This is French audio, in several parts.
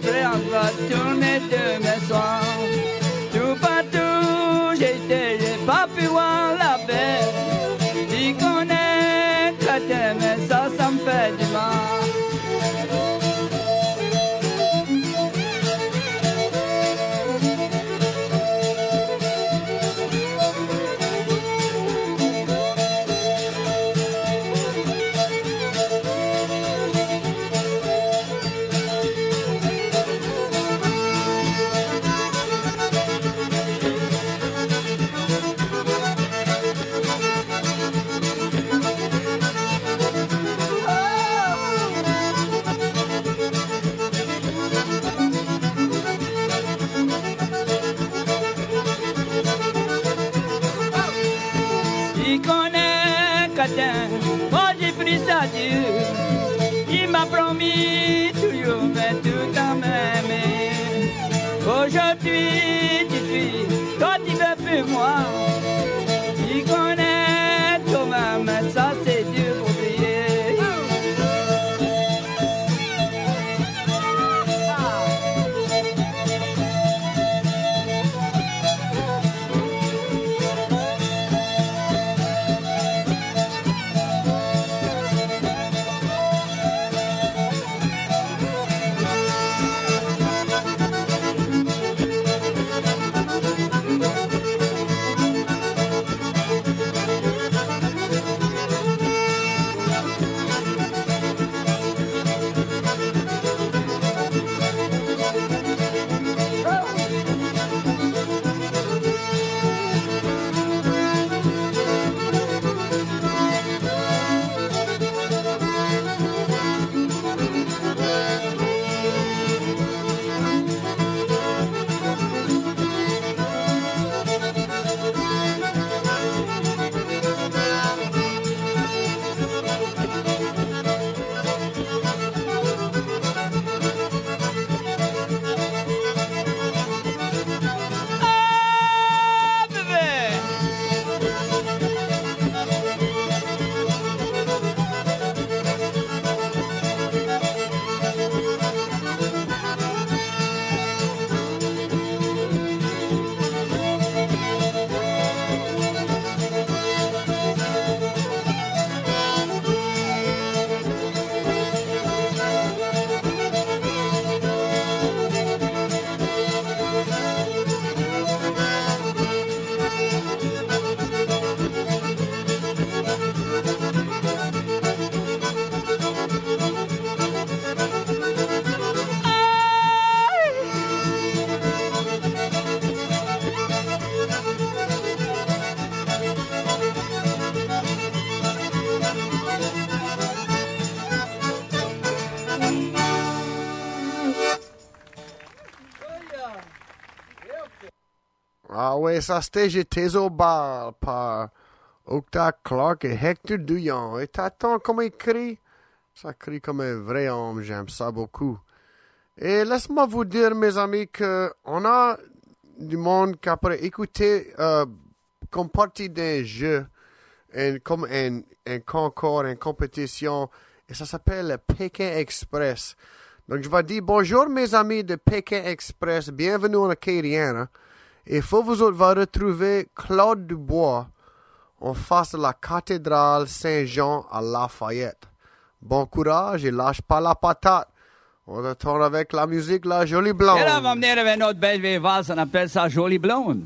l'espérance va tourner de mes soins. Tout partout j'étais, j'ai pas pu voir la paix. J'y connais chrétien, mais ça me fait du mal. Moi j'ai pris ça Dieu, il m'a promis toujours mais tout en m'aimer. Aujourd'hui tu suis, toi tu veux plus moi. Tu connais toi-même, ça c'est Dieu pour prier. Ah ouais, ça c'était J'étais au bal par Octa Clark et Hector Douillon. Et t'attends comment il crie? Ça crie comme un vrai homme, j'aime ça beaucoup. Et laisse-moi vous dire, mes amis, que on a du monde qui après écouter comme partie d'un jeu, comme un concours, une compétition, et ça s'appelle le Pékin Express. Donc je vais dire bonjour mes amis de Pékin Express, bienvenue en Acadienne. Il faut vous autres va retrouver Claude Dubois en face de la cathédrale Saint-Jean à Lafayette. Bon courage et lâche pas la patate. On retourne avec la musique La Jolie Blonde. Et là, on va venir avec notre belle vieille valse, on appelle ça Jolie Blonde.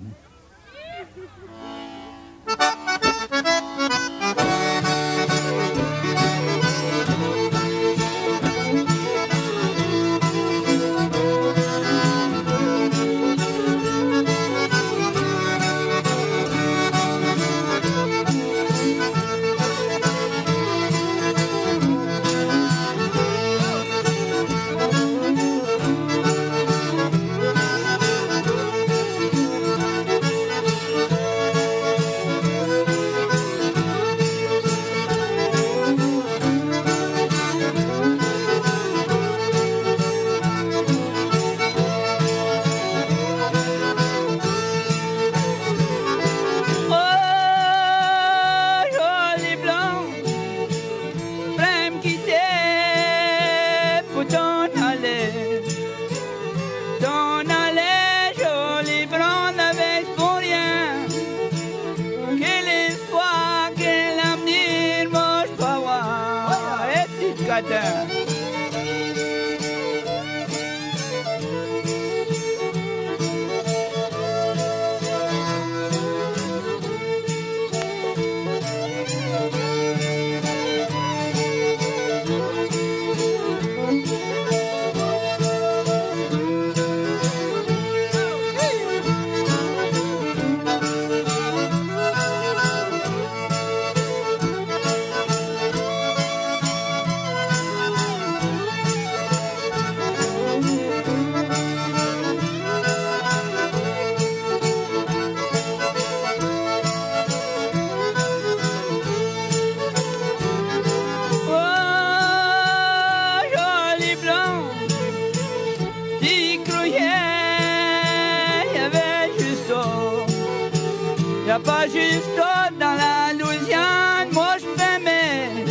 Y'a pas juste dans la Louisiane, moi je fais mes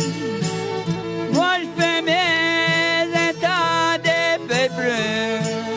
états des peuples.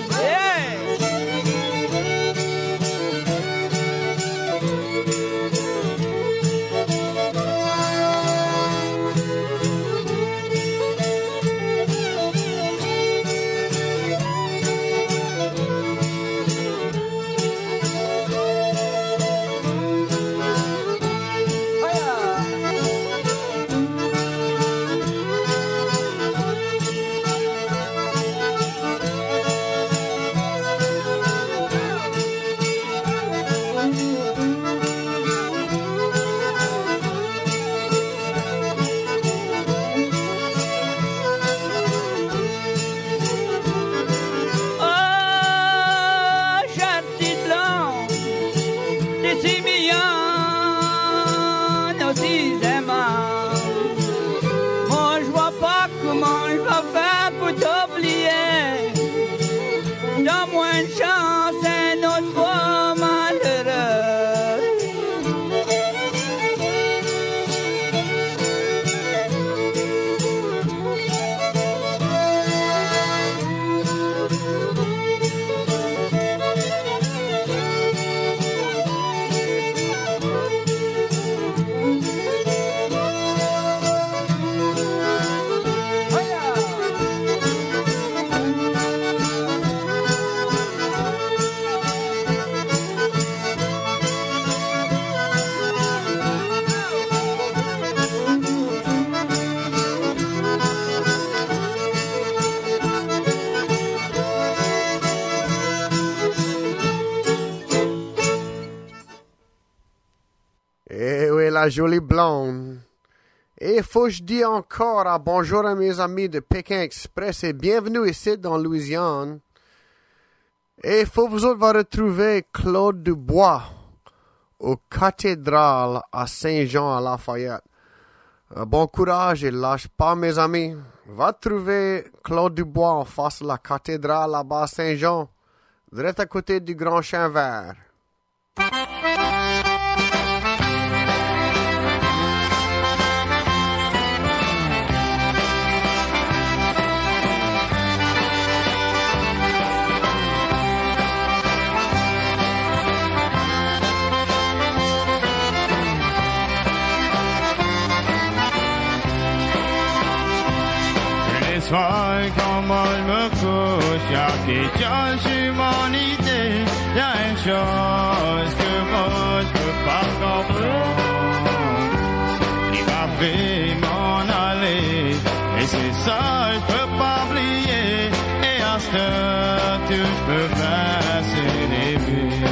La jolie blonde. Et faut que je dise encore à bonjour à mes amis de Pékin Express et bienvenue ici dans Louisiane. Et faut vous autres va retrouver Claude Dubois au cathédrale à Saint-Jean-à-Lafayette. Bon courage et lâche pas mes amis. Va trouver Claude Dubois en face de la cathédrale là-bas à Saint-Jean, direct à côté du Grand Chien Vert. Soir, quand moi je me couche, y'a question sur mon idée, y'a une chose que moi je peux pas comprendre. Il m'a fait m'en aller, et c'est ça je peux pas oublier, et à ce temps tout je peux faire c'est rêver.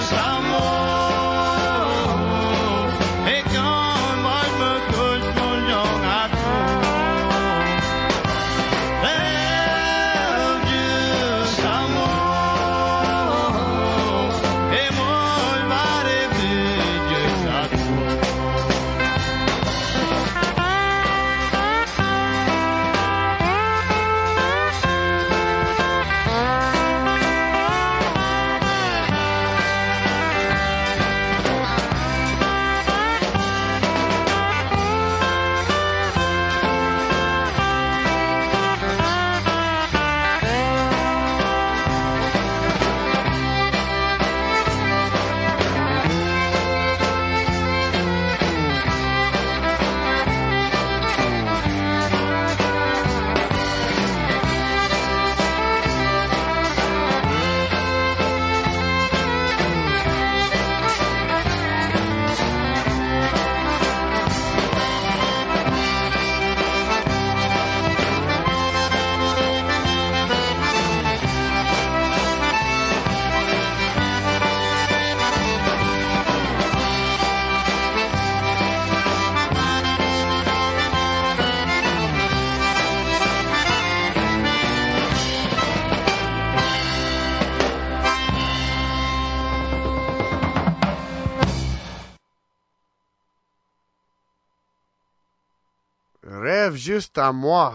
Rêve juste à moi.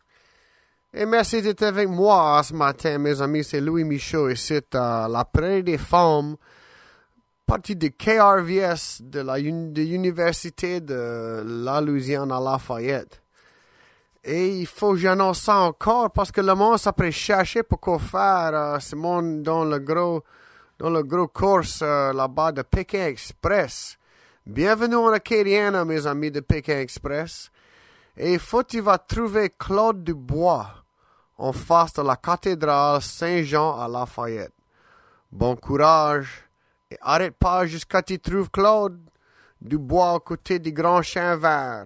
Et merci d'être avec moi ce matin, mes amis. C'est Louis Michaud ici à la Prairie des Femmes, partie de KRVS de l'Université de la Louisiane à Lafayette. Et il faut que j'annonce ça encore parce que le monde s'appelle chercher pour quoi faire ce monde dans le gros course là-bas de Pékin Express. Bienvenue en Acadiana, mes amis de Pékin Express. Et tu vas trouver Claude Dubois en face de la cathédrale Saint-Jean à Lafayette. Bon courage et arrête pas jusqu'à tu trouves Claude Dubois à côté du grand chien vert.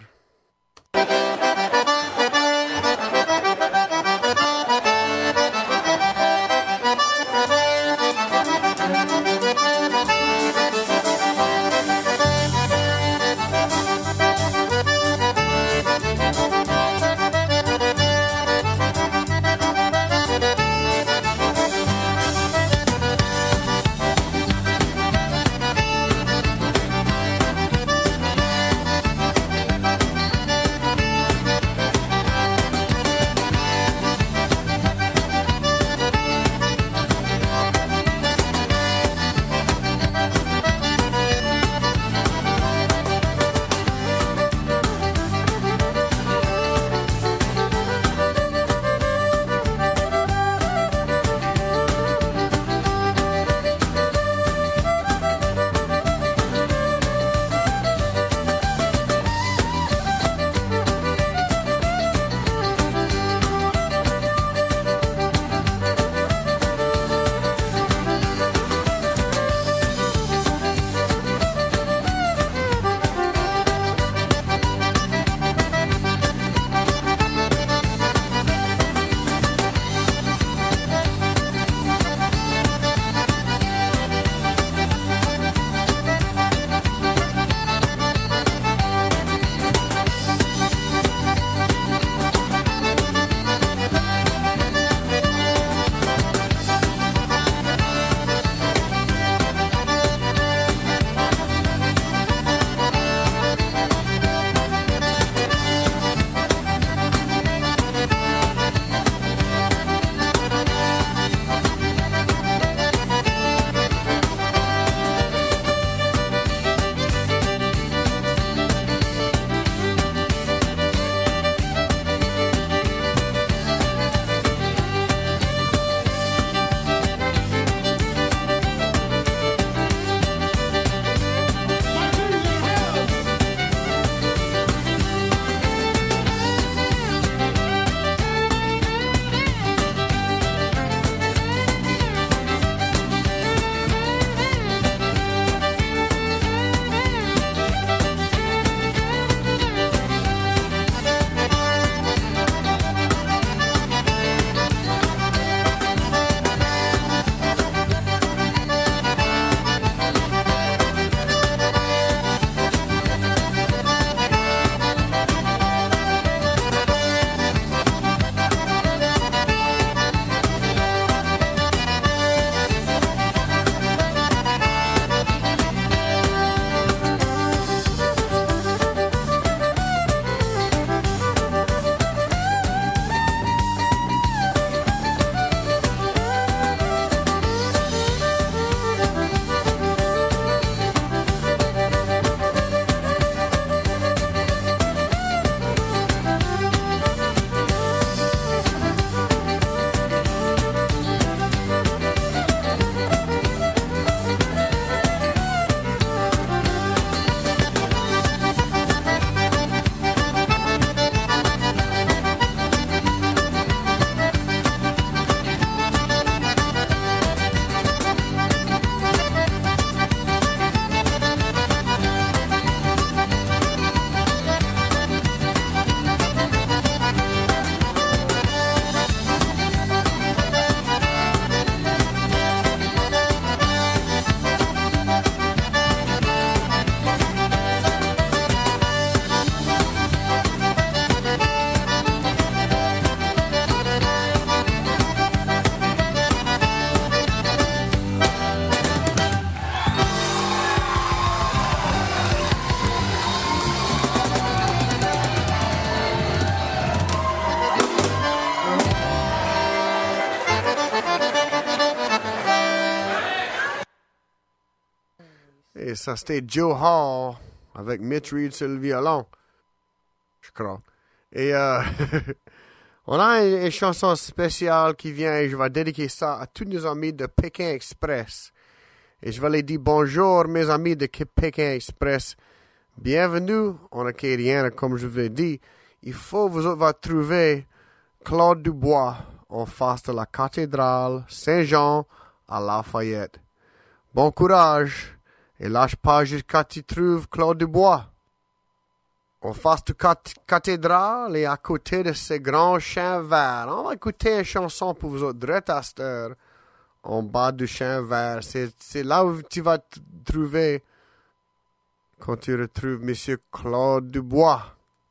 Et ça, c'était Joe Hall avec Mitch Reed sur le violon, je crois. Et on a une chanson spéciale qui vient et je vais dédier ça à tous nos amis de Pékin Express. Et je vais les dire bonjour, mes amis de Pékin Express. Bienvenue en Acadien, comme je vous l'ai dit. Il faut vous autres trouver Claude Dubois en face de la cathédrale Saint-Jean à Lafayette. Bon courage et lâche pas jusqu'à tu trouves Claude Dubois. En face de cathédrale et à côté de ces grands champs verts. On va écouter une chanson pour vous autres, Dretasteur, en bas du champ vert. C'est là où tu vas trouver quand tu retrouves Monsieur Claude Dubois.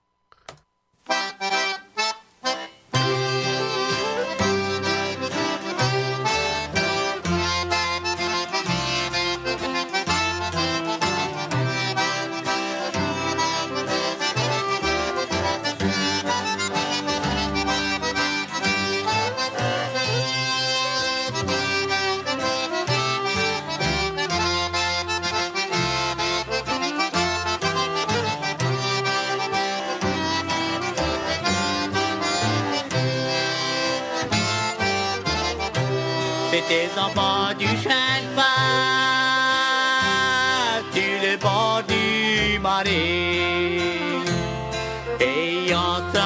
C'était en bas du champ de phare, sur le bord du marais, et on s'est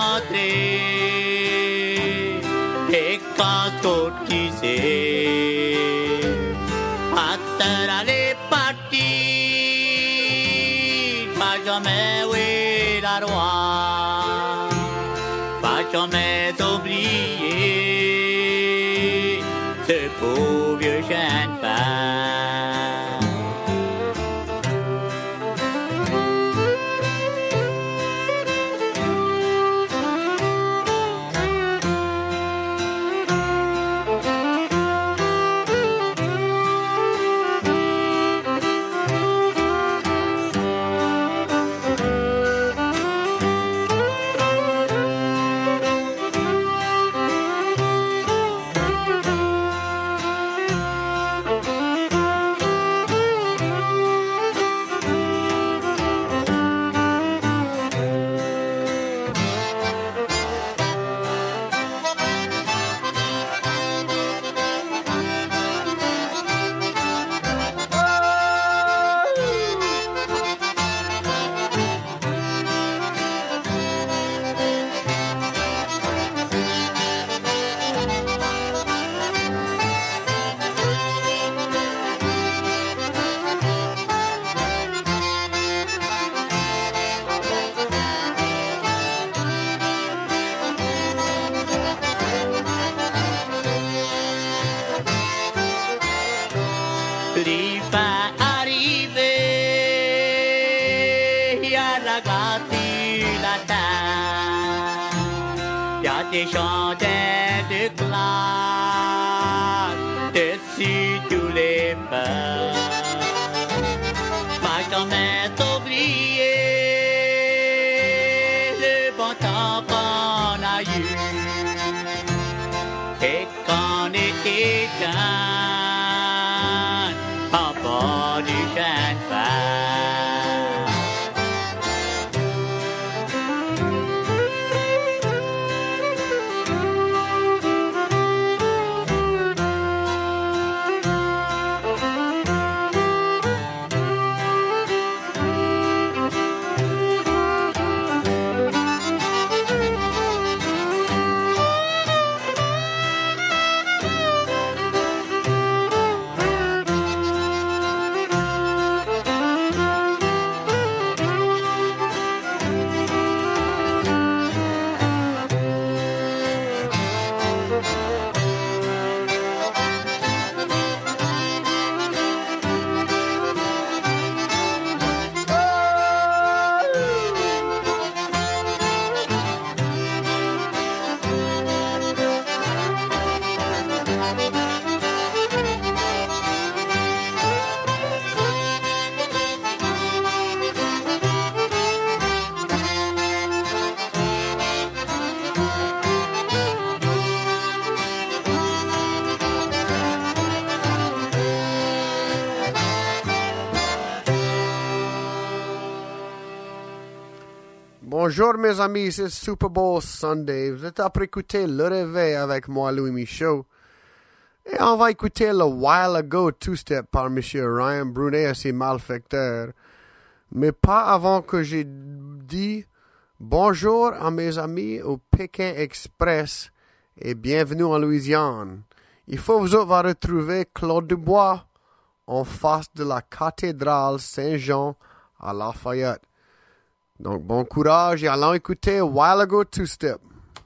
rencontrés, et quand tout qui sait, à terre allait partir, pas jamais oui la roi, pas jamais oublier. Ce pauvre vieux chien de phare. L'hiver arrivé, il y a la gâterie, la table, il y a des chandelles de glace dessus tous les feux. Pas jamais oublier le bon temps qu'on a eu et qu'on était jeunes en bord du champ de phare. Bonjour mes amis, c'est Super Bowl Sunday. Vous êtes après écouter Le Réveil avec moi, Louis Michaud. Et on va écouter le While Ago Two-Step par M. Ryan Brunet et ses malfecteurs. Mais pas avant que j'ai dit bonjour à mes amis au Pékin Express et bienvenue en Louisiane. Il faut vous autres retrouver Claude Dubois en face de la cathédrale Saint-Jean à Lafayette. Donc, bon courage et allons écouter While Ago Two-Step.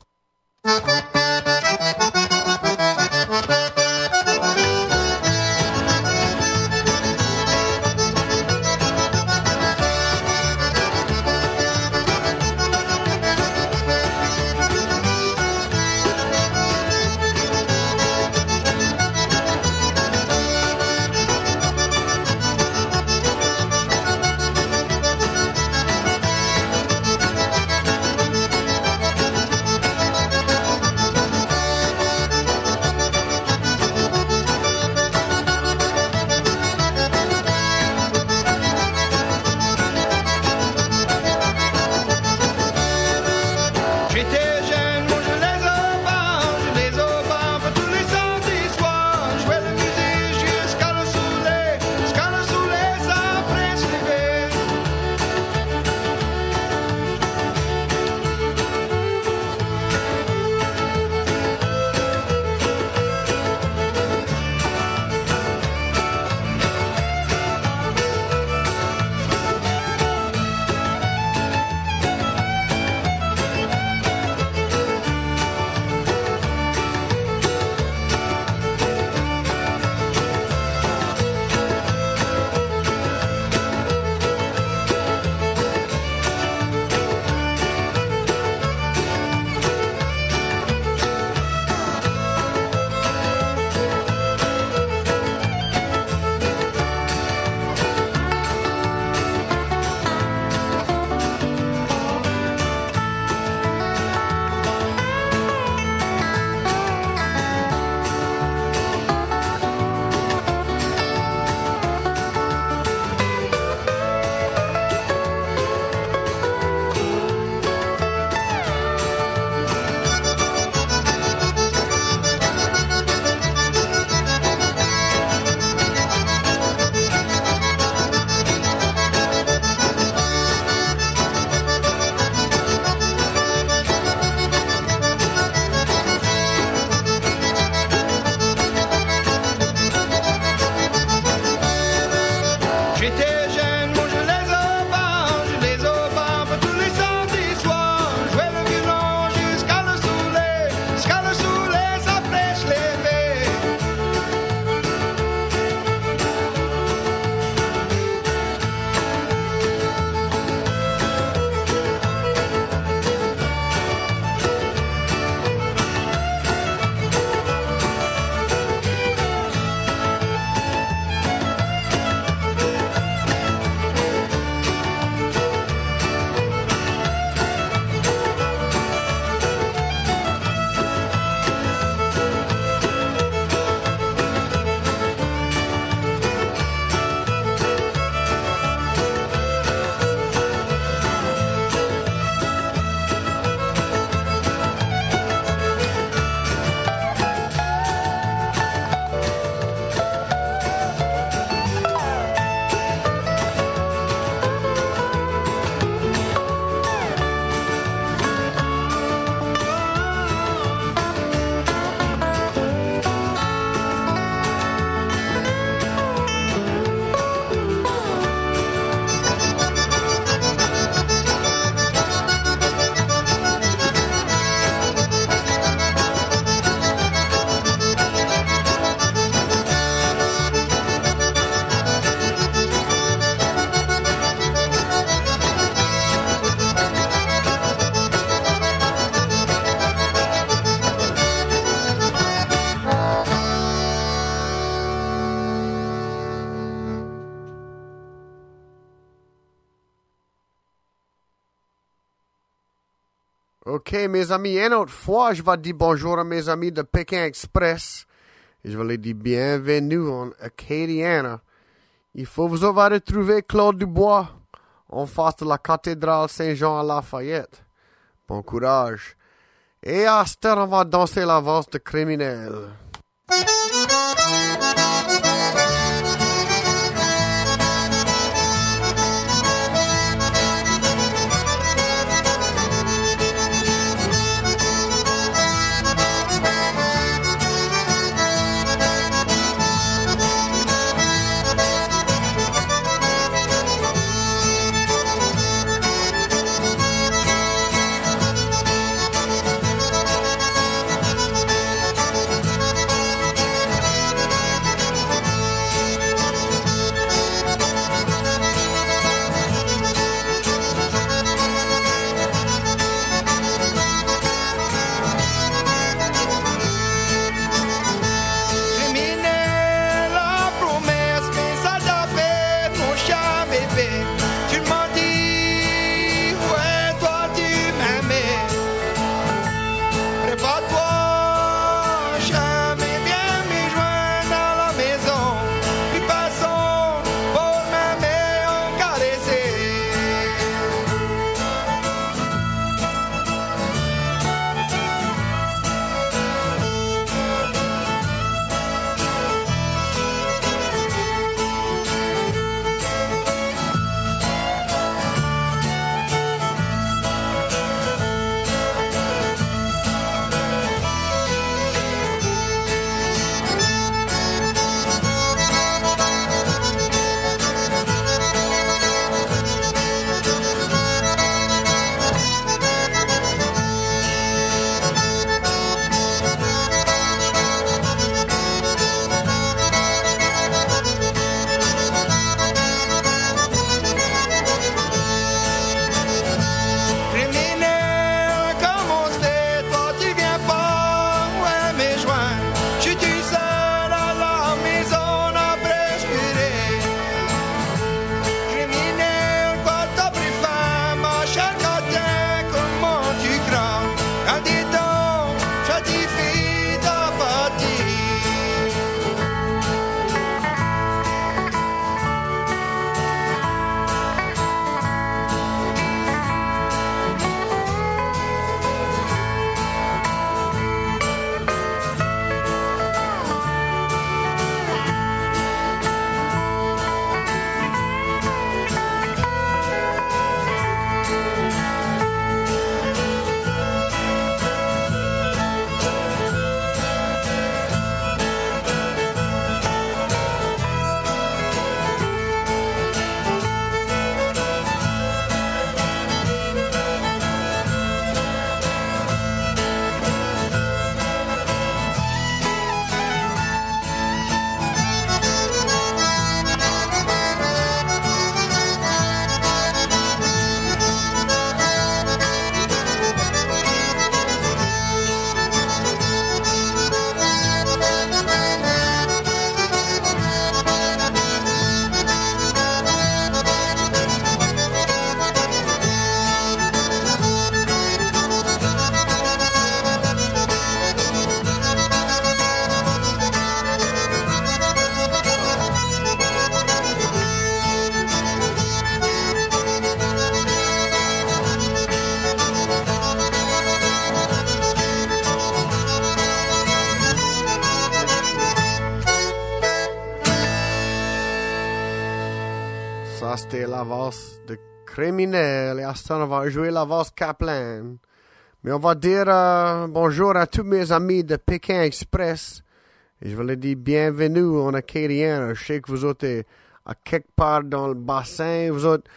OK, mes amis, une autre fois, je vais dire bonjour à mes amis de Pékin Express. Et je vais les dire bienvenue en Acadiana. Il faut vous avoir retrouvé Claude Dubois en face de la cathédrale Saint-Jean à Lafayette. Bon courage. Et à cette heure, on va danser la valse de criminel. Ça, c'était la valse de criminel. Et à ce temps, on va jouer la valse Kaplan. Mais on va dire bonjour à tous mes amis de Pékin Express. Et je veux leur dire bienvenue en acadien. Je sais que vous êtes à quelque part dans le bassin. Vous êtes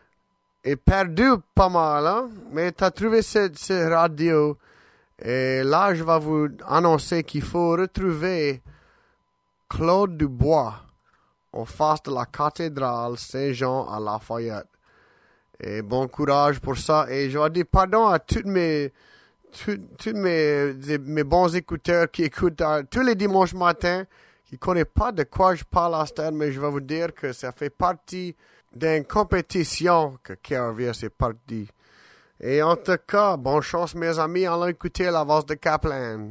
perdu pas mal, hein? Mais tu as trouvé cette radio. Et là, je vais vous annoncer qu'il faut retrouver Claude Dubois en face de la cathédrale Saint-Jean à Lafayette. Et bon courage pour ça. Et je vais dire pardon à tous mes bons écouteurs qui écoutent tous les dimanches matins, qui ne connaissent pas de quoi je parle à cette heure, mais je vais vous dire que ça fait partie d'une compétition que Kervier c'est parti. Et en tout cas, bonne chance mes amis, allons écouter la valse de Kaplan.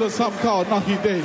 little something called Knocky Day.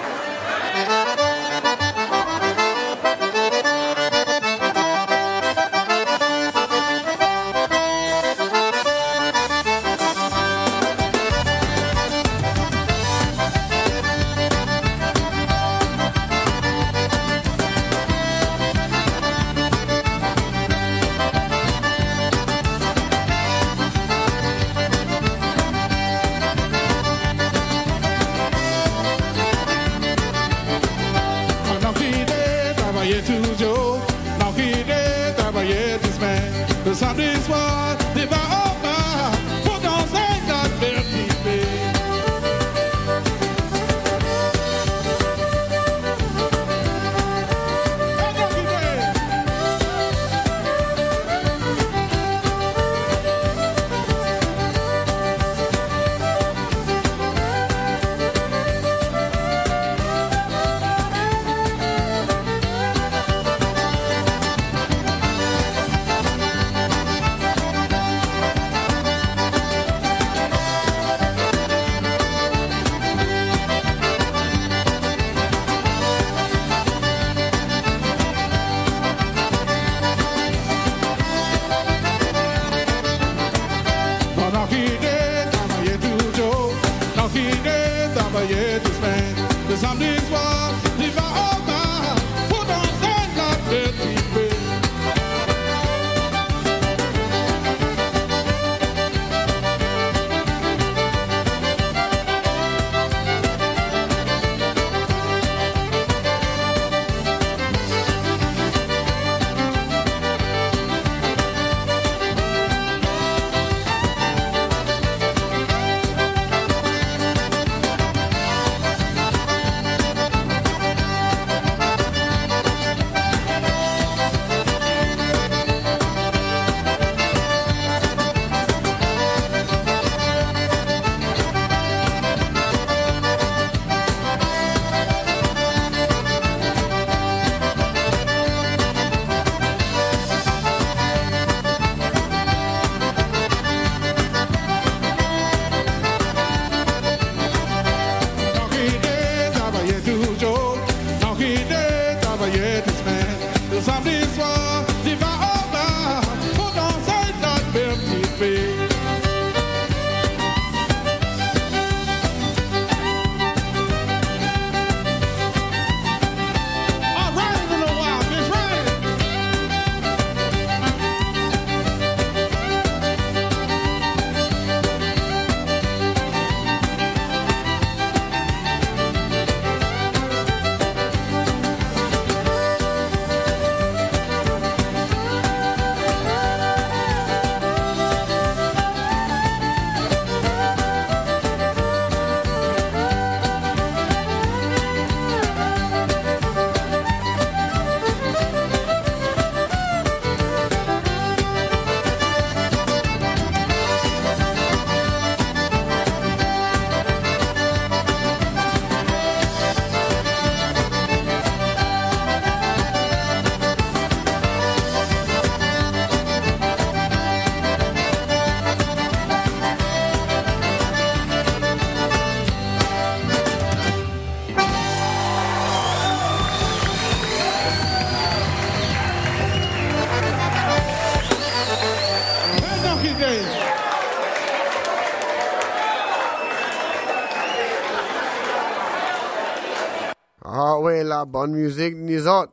Ah oui, la bonne musique, nous autres.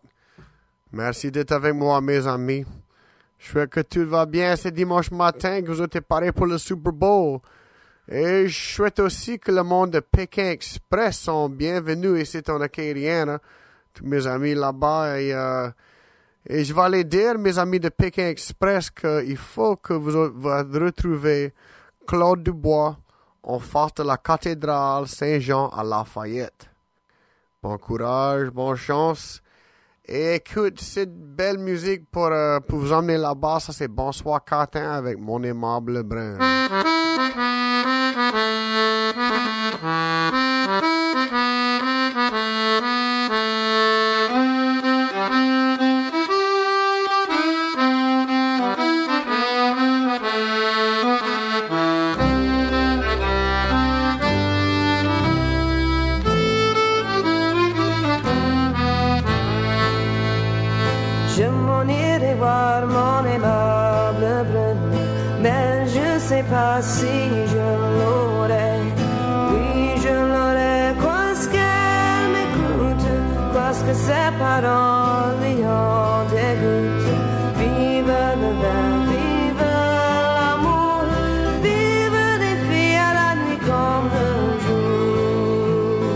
Merci d'être avec moi, mes amis. Je souhaite que tout va bien ce dimanche matin, que vous êtes parés pour le Super Bowl. Et je souhaite aussi que le monde de Pékin Express sont bienvenus ici en Acadienne. Tous mes amis là-bas. Et je vais aller dire, mes amis de Pékin Express, qu'il faut que vous retrouvez Claude Dubois en face de la cathédrale Saint-Jean à Lafayette. Bon courage, bonne chance. Et écoute cette belle musique pour vous emmener là-bas. Ça, c'est Bonsoir Catin avec mon aimable Brun. Je m'en irai voir mon aimable brune, mais je sais pas si je l'aurai. Oui, je l'aurai, parce qu'elle m'écoute, parce que ses paroles lui ont dégoûté. Vive le vin, vive l'amour, vive les filles à la nuit comme le jour.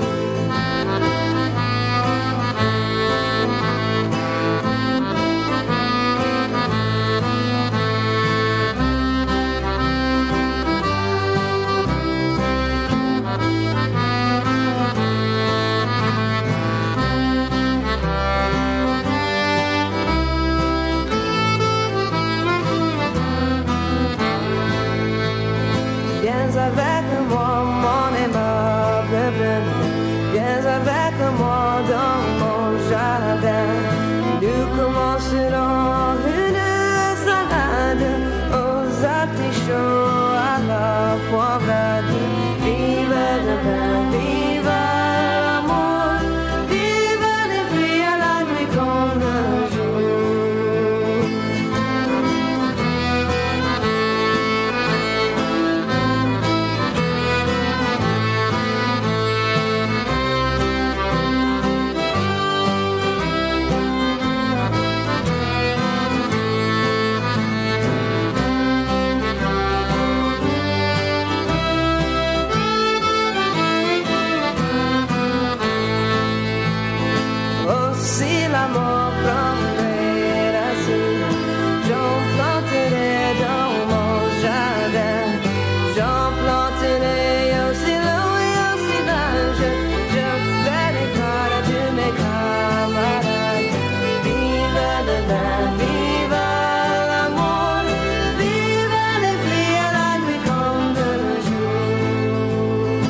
Viens avec moi, mon aimable brune, viens avec moi dans mon jardin. Nous commencerons une salade aux artichauts à la poivrade. Vive le vin, vive l'amour, vive les filles à la nuit comme le jour. Aussi l'amour prend les racines, j'en planterai dans mon jardin. J'en planterai aussi long et aussi large, je ferai part à tous mes camarades. Vive le vin, vive l'amour, vive les filles à la nuit comme le jour.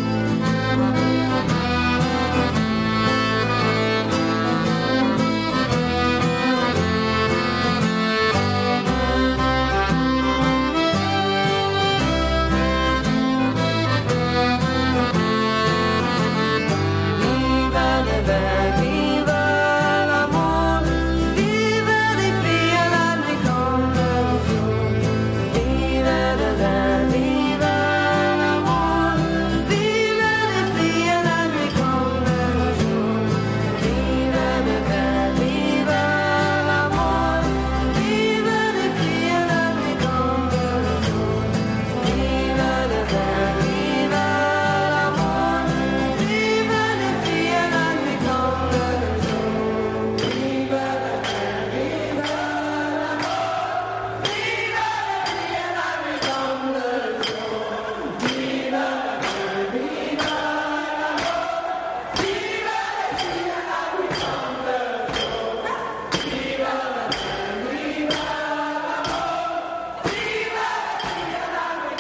Vive le vin, vive l'amour, vive les filles à la nuit comme le jour. Vive le vin, vive l'amour, vive les filles à la nuit comme le jour. Vive le vin, vive l'amour, vive les filles à la nuit comme le jour. Vive le vin, vive l'amour, vive les filles à la nuit comme le jour. Vive le vin, vive l'amour, vive les filles à la nuit comme le jour. Vive le vin, vive l'amour, vive les filles à la nuit comme le jour. Vive le vin, vive l'amour, vive les filles à la nuit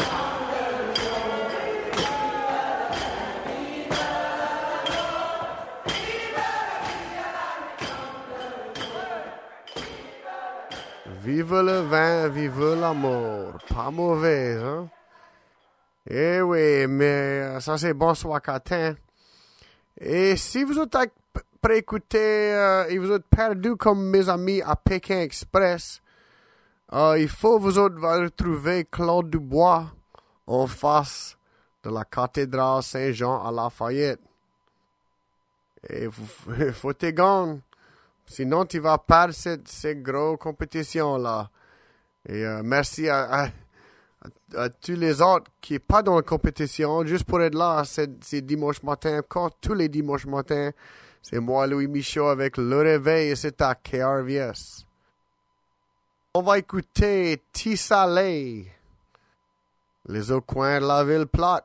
Vive le vin, vive l'amour. Pas mauvais, hein? Eh oui, mais ça c'est bonsoir Catin. Et si vous êtes préécouté et vous êtes perdu comme mes amis à Pékin Express, il faut vous autres retrouver Claude Dubois en face de la cathédrale Saint-Jean à Lafayette. Et faut te gagner. Sinon, tu vas perdre cette grosse compétition-là. Et merci à tous les autres qui sont pas dans la compétition, juste pour être là, c'est dimanche matin, encore tous les dimanches matins. C'est moi, Louis Michaud, avec Le Réveil, et c'est à KRVS. On va écouter Tissalé, les autres coins de la ville plate.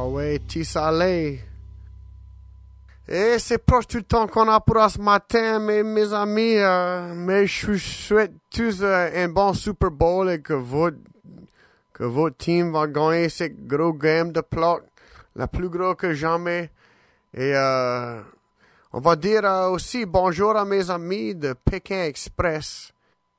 Ah ouais, Tissalé. Et c'est proche du temps qu'on a pour ce matin, mes amis. Mais je souhaite tous un bon Super Bowl et que votre team va gagner cette gros game de plot, la plus gros que jamais. Et on va dire aussi bonjour à mes amis de Pékin Express.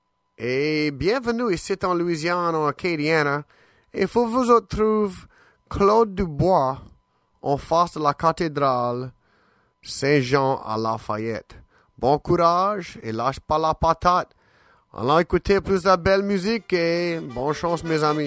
Et bienvenue ici en Louisiane, en Acadiana. Et faut vous retrouver Claude Dubois en face de la cathédrale Saint-Jean à Lafayette. Bon courage et lâche pas la patate. Allons écouter plus de belle musique et bonne chance mes amis.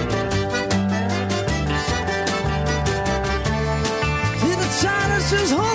China's just home.